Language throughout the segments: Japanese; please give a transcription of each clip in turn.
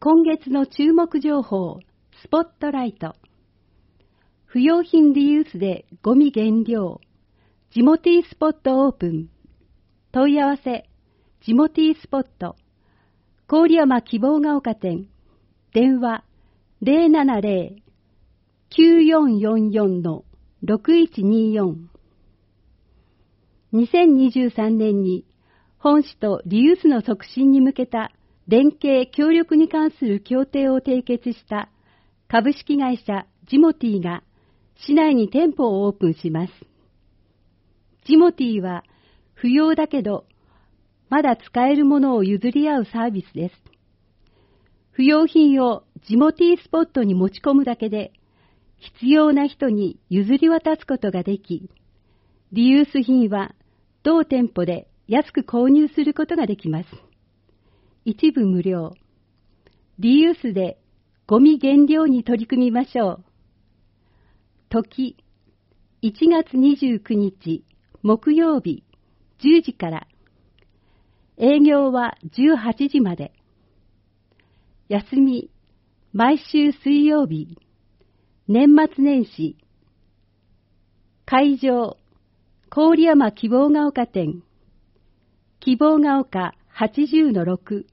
今月の注目情報、スポットライト。不用品リユースでゴミ減量。ジモティースポットオープン。問い合わせ、ジモティースポット。郡山希望が丘店。電話、070-9444-6124。2023年に本市とリユースの促進に向けた連携協力に関する協定を締結した株式会社ジモティが市内に店舗をオープンします。ジモティは不要だけどまだ使えるものを譲り合うサービスです。不要品をジモティスポットに持ち込むだけで必要な人に譲り渡すことができ、リユース品は同店舗で安く購入することができます。一部無料。リユースでゴミ減量に取り組みましょう。時、1月29日木曜日10時から。営業は18時まで。休み、毎週水曜日。年末年始。会場、郡山希望が丘店。希望が丘80-6。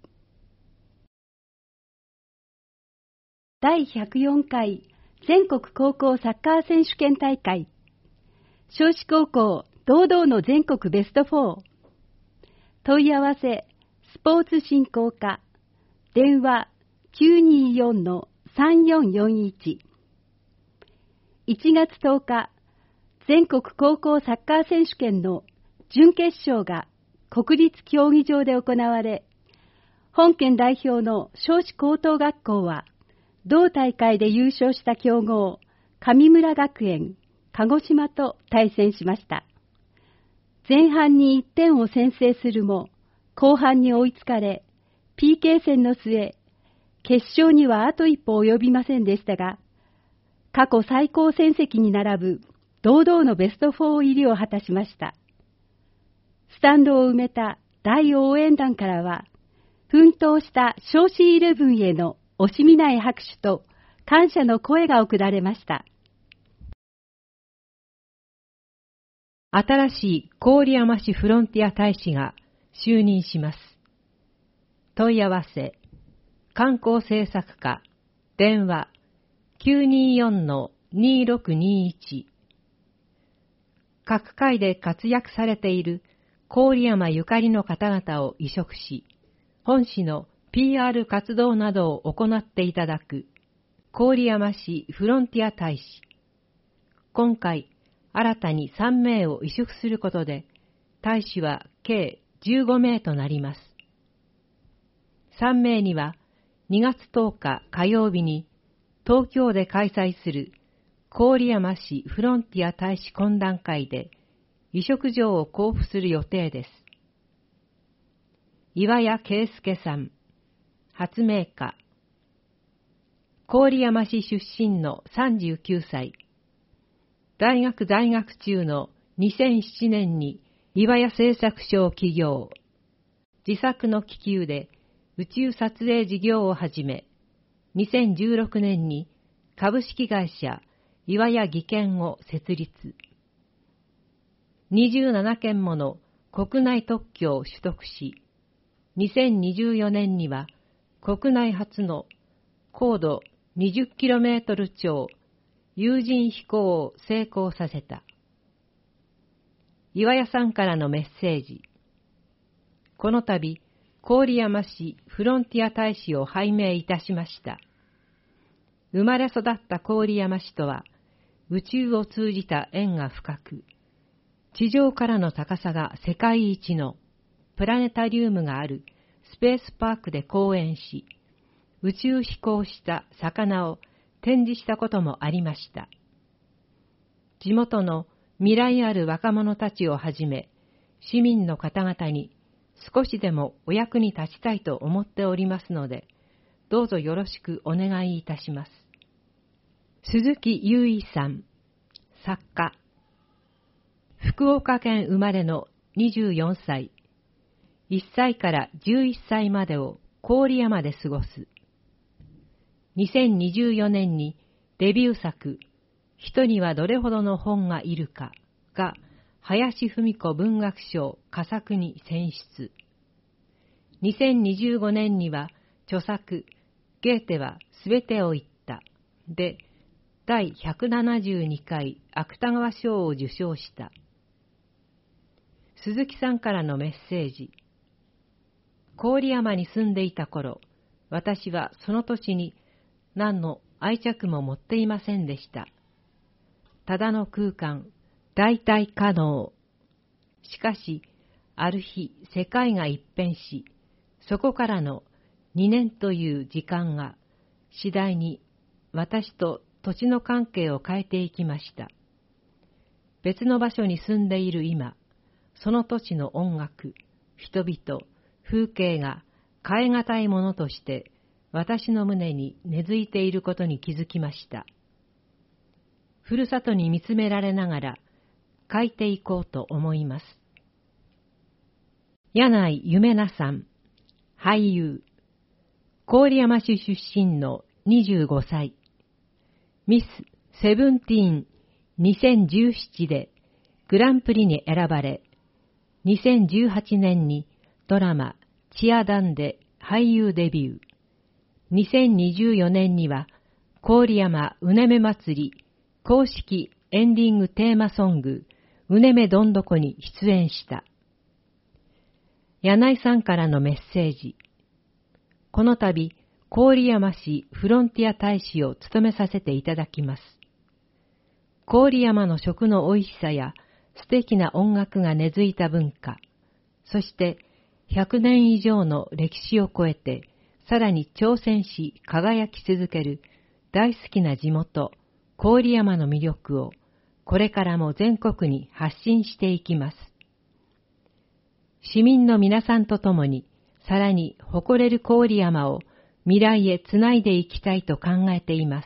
第104回全国高校サッカー選手権大会。少子高校堂々の全国ベスト4。問い合わせ、スポーツ振興課。電話 924-3441。1月10日、全国高校サッカー選手権の準決勝が国立競技場で行われ、本県代表の少子高等学校は、同大会で優勝した強豪、神村学園、鹿児島と対戦しました。前半に1点を先制するも、後半に追いつかれ、PK 戦の末、決勝にはあと一歩及びませんでしたが、過去最高戦績に並ぶ堂々のベスト4入りを果たしました。スタンドを埋めた大応援団からは、奮闘した少子イレブンへの惜しみない拍手と感謝の声が送られました。 新しい郡山市フロンティア大使が就任します。問い合わせ、観光政策課、電話 924-2621。各界で活躍されている郡山ゆかりの方々を委嘱し、本市の PR 活動などを行っていただく郡山市フロンティア大使。今回、新たに3名を委嘱することで、大使は計15名となります。3名には、2月10日火曜日に、東京で開催する郡山市フロンティア大使懇談会で、委嘱状を交付する予定です。岩谷圭介さん、発明家。郡山市出身の39歳。大学在学中の2007年に岩谷製作所を起業。自作の気球で宇宙撮影事業を始め、2016年に株式会社岩谷技研を設立。27件もの国内特許を取得し、2024年には国内初の高度 20km 超有人飛行を成功させた。岩谷さんからのメッセージ。この度、郡山市フロンティア大使を拝命いたしました。生まれ育った郡山市とは、宇宙を通じた縁が深く、地上からの高さが世界一のプラネタリウムがあるスペースパークで講演し、宇宙飛行した魚を展示したこともありました。地元の未来ある若者たちをはじめ、市民の方々に少しでもお役に立ちたいと思っておりますので、どうぞよろしくお願いいたします。鈴木優衣さん、作家。福岡県生まれの24歳。1歳から11歳までを郡山で過ごす。 2024年にデビュー作、人にはどれほどの本がいるかが、林芙美子文学賞佳作に選出。2025年には著作、ゲーテはすべてを言ったで、第172回芥川賞を受賞した。鈴木さんからのメッセージ。郡山に住んでいた頃、私はその土地に何の愛着も持っていませんでした。ただの空間、代替可能。しかし、ある日世界が一変し、そこからの2年という時間が次第に私と土地の関係を変えていきました。別の場所に住んでいる今、その土地の音楽、人々、風景が変え難いものとして私の胸に根付いていることに気づきました。ふるさとに見つめられながら書いていこうと思います。柳井夢菜さん、俳優、郡山市出身の25歳、ミス・セブンティーン2017でグランプリに選ばれ、2018年にドラマチアダンで俳優デビュー、2024年には郡山うねめ祭り公式エンディングテーマソングうねめどんどこに出演した。柳井さんからのメッセージ。この度、郡山市フロンティア大使を務めさせていただきます。郡山の食の美味しさや素敵な音楽が根付いた文化、そして100年以上の歴史を超えて、さらに挑戦し輝き続ける大好きな地元、郡山の魅力を、これからも全国に発信していきます。市民の皆さんと共に、さらに誇れる郡山を未来へつないでいきたいと考えています。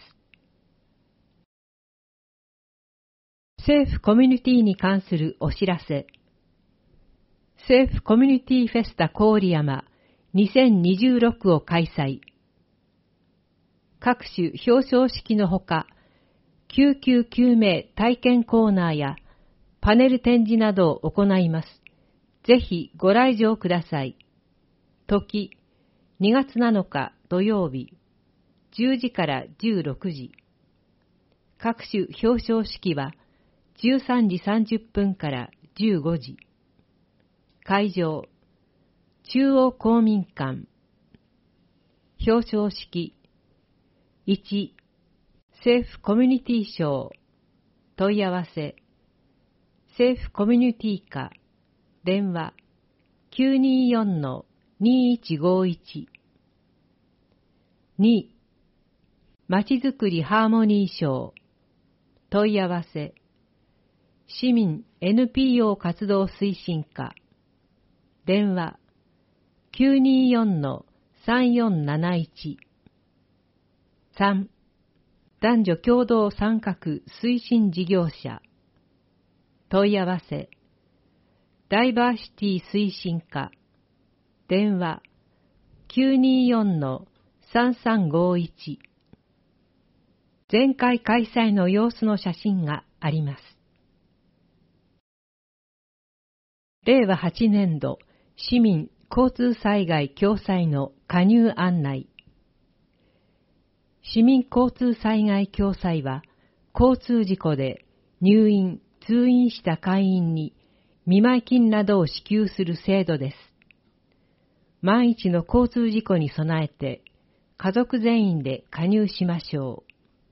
政府コミュニティに関するお知らせ。政府コミュニティフェスタ郡山2026を開催。各種表彰式のほか、救急救命体験コーナーやパネル展示などを行います。ぜひご来場ください。時、2月7日土曜日、10時から16時。各種表彰式は13時30分から15時。会場、中央公民館。表彰式、1、政府コミュニティ賞。問い合わせ、政府コミュニティ課、電話、924-2151。2、まちづくりハーモニー賞。問い合わせ、市民 NPO 活動推進課。電話、924-3471。3、男女共同参画推進事業者。問い合わせ、ダイバーシティ推進課。電話、924-3351。前回開催の様子の写真があります。令和8年度市民交通災害共済の加入案内。市民交通災害共済は、交通事故で入院・通院した会員に見舞金などを支給する制度です。万一の交通事故に備えて、家族全員で加入しましょう。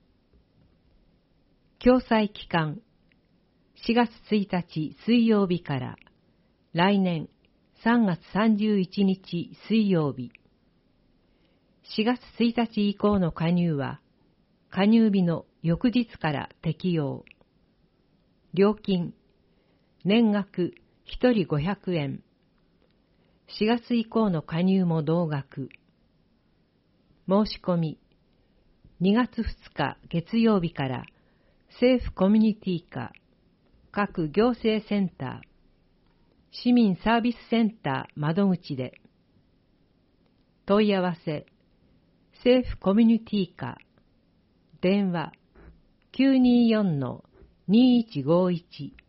共済期間、4月1日水曜日から来年3月31日水曜日。4月1日以降の加入は、加入日の翌日から適用。料金、年額1人500円。4月以降の加入も同額。申し込み、2月2日月曜日から政府コミュニティ課、各行政センター、市民サービスセンター窓口で。問い合わせ、 政府コミュニティ課電話 924-2151